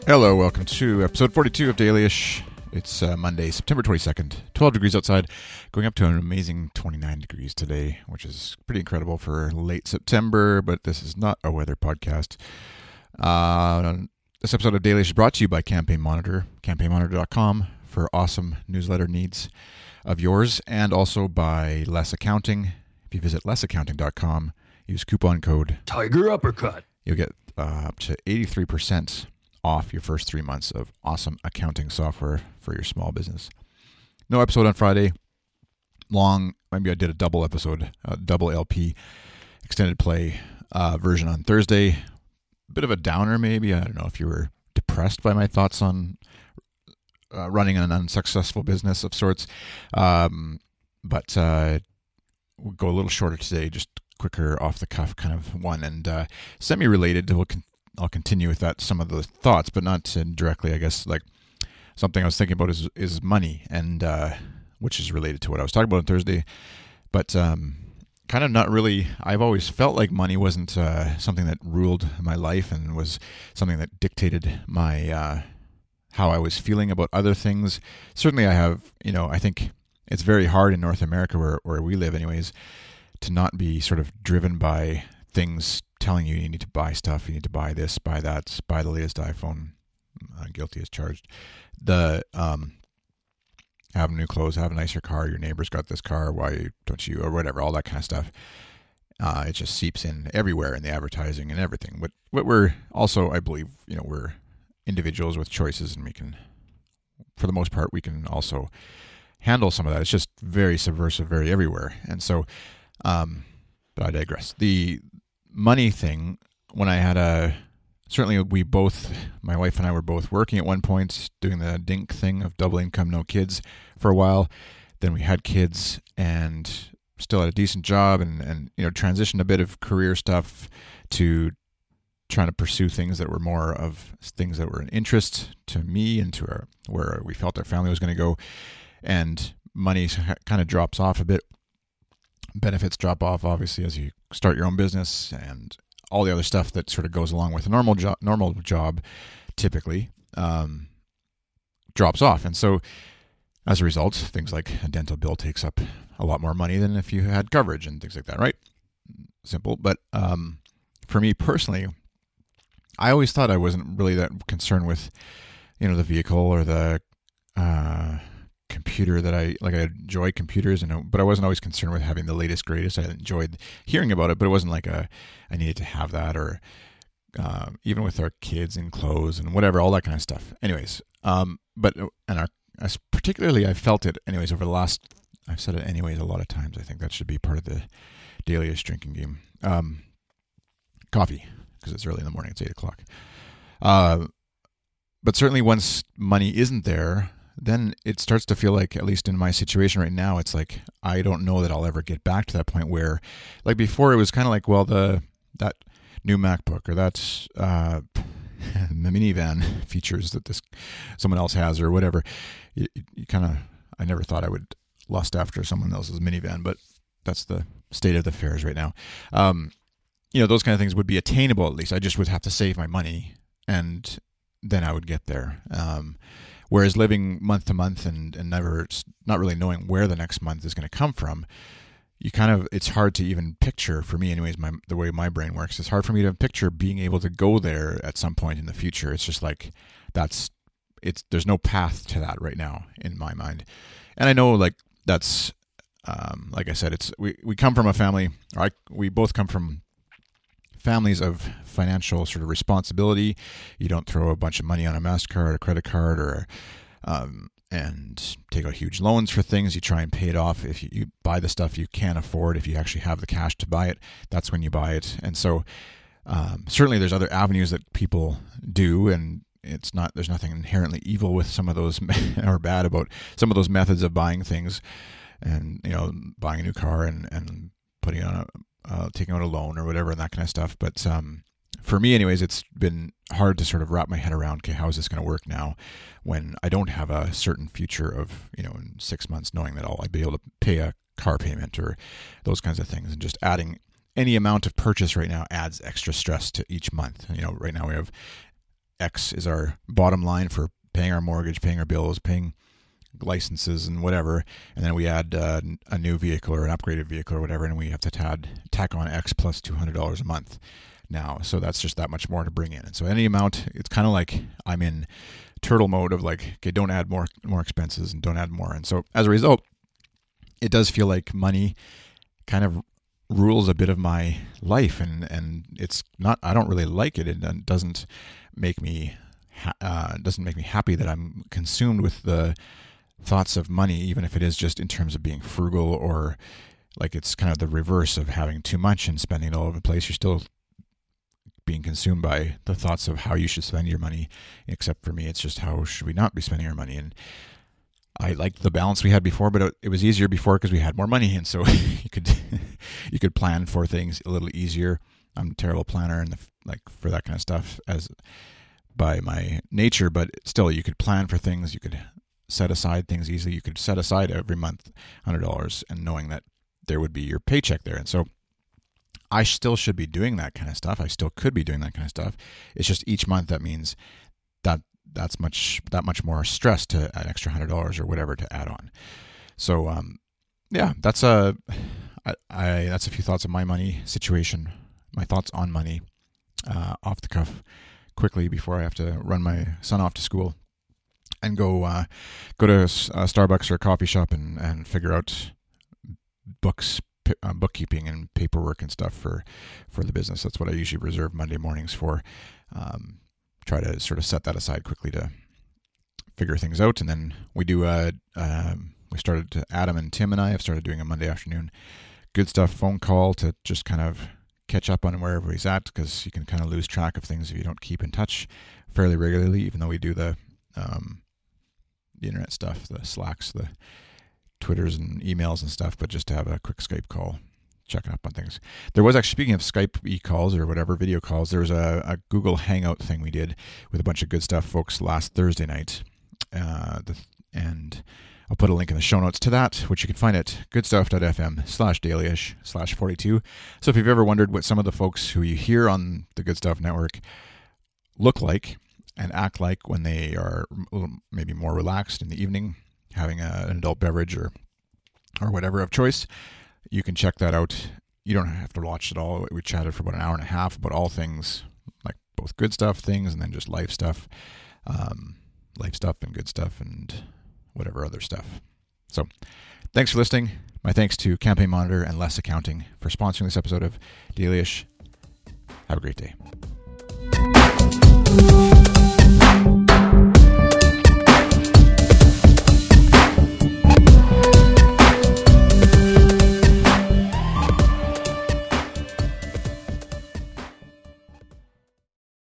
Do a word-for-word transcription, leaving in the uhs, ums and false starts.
Hello, welcome to episode forty-two of Dailyish. It's uh, Monday, September twenty-second, twelve degrees outside, going up to an amazing twenty-nine degrees today, which is pretty incredible for late September, but this is not a weather podcast. Uh, this episode of Dailyish is brought to you by Campaign Monitor, campaign monitor dot com for awesome newsletter needs of yours, and also by Less Accounting. If you visit less accounting dot com, use coupon code Tiger Uppercut. You'll get uh, up to eighty-three percent off your first three months of awesome accounting software for your small business. No episode on Friday. Long, maybe I did a double episode, a double L P extended play uh, version on Thursday. Bit of a downer maybe. I don't know if you were depressed by my thoughts on uh, running an unsuccessful business of sorts. Um, but uh, we'll go a little shorter today, just quicker off the cuff kind of one, and uh, semi-related. We'll con- I'll continue with that, some of the thoughts, but not uh, directly, I guess. Like something I was thinking about is is money, and uh, which is related to what I was talking about on Thursday, but um, kind of not really. I've always felt like money wasn't uh, something that ruled my life and was something that dictated my uh, how I was feeling about other things. Certainly, I have, you know, I think it's very hard in North America, where where we live, anyways, to not be sort of driven by things telling you you need to buy stuff, you need to buy this, buy that, buy the latest iPhone. Uh, guilty as charged. The um, have new clothes, have a nicer car, your neighbor's got this car, why don't you, or whatever, all that kind of stuff. Uh, it just seeps in everywhere in the advertising and everything. But what we're also, I believe, you know, we're individuals with choices, and we can, for the most part, we can also handle some of that. It's just very subversive, very everywhere. And so, um, but I digress. The money thing, when I had a, certainly we both, my wife and I were both working at one point, doing the DINK thing of double income, no kids for a while. Then we had kids and still had a decent job, and, and you know, transitioned a bit of career stuff to trying to pursue things that were more of things that were an interest to me and to our, where we felt our family was going to go. And money kind of drops off a bit. Benefits drop off, obviously, as you start your own business, and all the other stuff that sort of goes along with a normal job, normal job typically um, drops off. And so as a result, things like a dental bill takes up a lot more money than if you had coverage and things like that, right? Simple. But um, for me personally, I always thought I wasn't really that concerned with, you know, the vehicle or the uh, computer that I, like I enjoy computers, and but I wasn't always concerned with having the latest, greatest. I enjoyed hearing about it, but it wasn't like a, I needed to have that, or uh, even with our kids and clothes and whatever, all that kind of stuff. Anyways, um, but, and our, particularly I felt it anyways over the last, I've said it anyways a lot of times. I think that should be part of the Dailyish drinking game. Um, coffee, because it's early in the morning, it's eight o'clock. Uh, but certainly once money isn't there, then it starts to feel like, at least in my situation right now, it's like I don't know that I'll ever get back to that point where, like before, it was kind of like, well, the that new MacBook or that uh, minivan features that this someone else has or whatever. You, you kind of, I never thought I would lust after someone else's minivan, but that's the state of the affairs right now. Um, you know, those kind of things would be attainable at least. I just would have to save my money, and then I would get there. Um, Whereas living month to month and, and never, not really knowing where the next month is going to come from, you kind of, it's hard to even picture, for me anyways, my, the way my brain works, it's hard for me to picture being able to go there at some point in the future. It's just like, that's, it's, there's no path to that right now in my mind. And I know like that's, um, like I said, it's, we, we come from a family, or I, we both come from families of financial sort of responsibility. You don't throw a bunch of money on a MasterCard, a credit card, or um, and take out huge loans for things. You try and pay it off. If you, you buy the stuff you can afford, if you actually have the cash to buy it, that's when you buy it. And so um, certainly there's other avenues that people do, and it's not, there's nothing inherently evil with some of those or bad about some of those methods of buying things, and, you know, buying a new car and, and putting on a Uh, taking out a loan or whatever and that kind of stuff. But um, for me anyways, it's been hard to sort of wrap my head around, okay, how is this going to work now when I don't have a certain future of, you know, in six months knowing that I'll be able to pay a car payment or those kinds of things. And just adding any amount of purchase right now adds extra stress to each month. You know, right now we have X is our bottom line for paying our mortgage, paying our bills, paying licenses and whatever, and then we add uh, a new vehicle or an upgraded vehicle or whatever, and we have to add, tack on X plus two hundred dollars a month now. So that's just that much more to bring in. And so any amount, it's kind of like I'm in turtle mode of like, okay, don't add more more expenses and don't add more. And so as a result, it does feel like money kind of rules a bit of my life, and, and it's not, I don't really like it. It doesn't make me uh, doesn't make me happy that I'm consumed with the thoughts of money, even if it is just in terms of being frugal, or like it's kind of the reverse of having too much and spending it all over the place. You're still being consumed by the thoughts of how you should spend your money, except for me, it's just how should we not be spending our money. And I liked the balance we had before, but it was easier before because we had more money, and so you could you could plan for things a little easier. I'm a terrible planner and like for that kind of stuff as by my nature, but still you could plan for things. You could set aside things easily. You could set aside every month one hundred dollars and knowing that there would be your paycheck there. And so I still should be doing that kind of stuff. I still could be doing that kind of stuff. It's just each month that means that that's much that much more stress to add extra one hundred dollars or whatever to add on. So um, yeah, that's a I, I that's a few thoughts of my money situation, my thoughts on money uh, off the cuff quickly before I have to run my son off to school and go uh, go to a Starbucks or a coffee shop and, and figure out books, uh, bookkeeping and paperwork and stuff for, for the business. That's what I usually reserve Monday mornings for. Um, try to sort of set that aside quickly to figure things out. And then we do a, um, we started to, Adam and Tim and I have started doing a Monday afternoon good stuff phone call to just kind of catch up on where everybody's at, because you can kind of lose track of things if you don't keep in touch fairly regularly, even though we do the um, the internet stuff, the Slacks, the Twitters and emails and stuff, but just to have a quick Skype call, checking up on things. There was actually, speaking of Skype e-calls or whatever, video calls, there was a, a Google Hangout thing we did with a bunch of good stuff folks last Thursday night. Uh, the, and I'll put a link in the show notes to that, which you can find at goodstuff.fm slash dailyish slash 42. So if you've ever wondered what some of the folks who you hear on the Good Stuff Network look like and act like when they are a little, maybe more relaxed in the evening, having a, an adult beverage or or whatever of choice, you can check that out. You don't have to watch it all. We chatted for about an hour and a half about all things, like both good stuff things and then just life stuff, um, life stuff and good stuff and whatever other stuff. So thanks for listening. My thanks to Campaign Monitor and Less Accounting for sponsoring this episode of Dailyish. Have a great day.